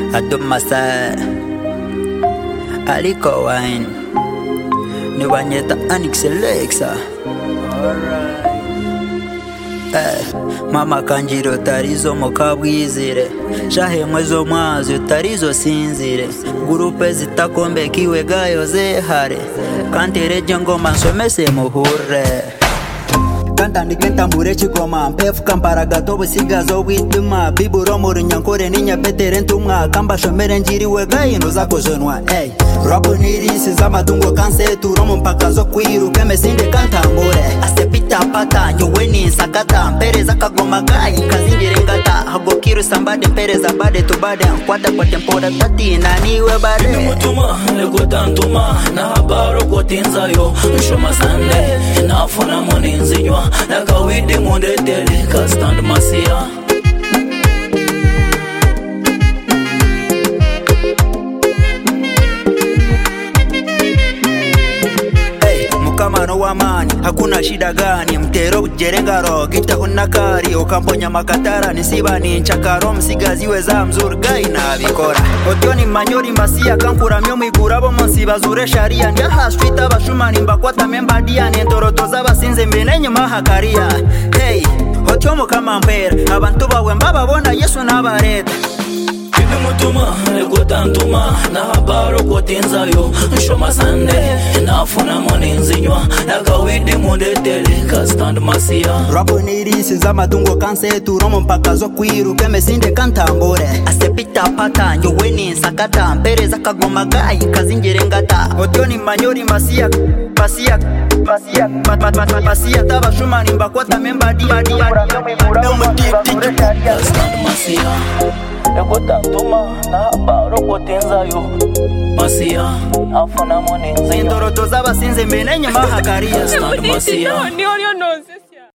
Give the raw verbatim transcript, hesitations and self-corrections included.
Adum Masa Aliko Wine Niwanyeta Anix Alexa. Alright. Eh, mama kanjiro tarizo mukabwizire shahemwe zo mwazo tarizo sinzire gurupe zitakombe kiwe gayo zehare kantereje ngoma nsomese muhure kantandike ntambure chikoma mpefu kamparaga tobusigazo bwituma biburo muri nyankore ninya petere ntumwa kambashomere njiriwe gayino zakojonwa ey rapo nirisi zamatungo kansetu romo mpaka zo kwiruka mesinde kantambure asepita pata nyuweni sakata mpereza kagoma gayi kazingire ngata hagokiru sambade mpereza bade tubade kwata kwa tempora tati naniwe bare mutuma lego tantuma na habaro kotinzayo nshoma sande nafuna moninzinywa nakawidi mundetele kastand masia Mano wamani hakuna shida gani mtero ujerenga ro kita unakari ukamponya makatara nisiba ni nchakaro msigaziwe za mzuri gai na bikora otioni manyori masia kankura myo migurabo monsiba zure sharia ndia haswita bashumani mbakwata memba dia nentoroto z'abasinze mbenenye mahakaria hey otyomo kama mbera abantu bawe mbababona Yesu nabareta mutuma lego tantuma na habaro kotinzayo nshoma sande nafuna moninzinywa nakawidi mundetele kastand masia rapo nirisi zamatungo kansetu romo mpaka zo kwiruka mesinde kantambure asepita pata nyuweni sakata mpereza kagoma gayi kazingire ngata otioni manyori masia pasia pasia pasia tabashumani mbakwata memba dia dia kastand masia lego tantuma na habaro kotinzayo masia afuna moninzinywa ndoroto z'abasinze mbenenye mahakaria kastand masia ni ni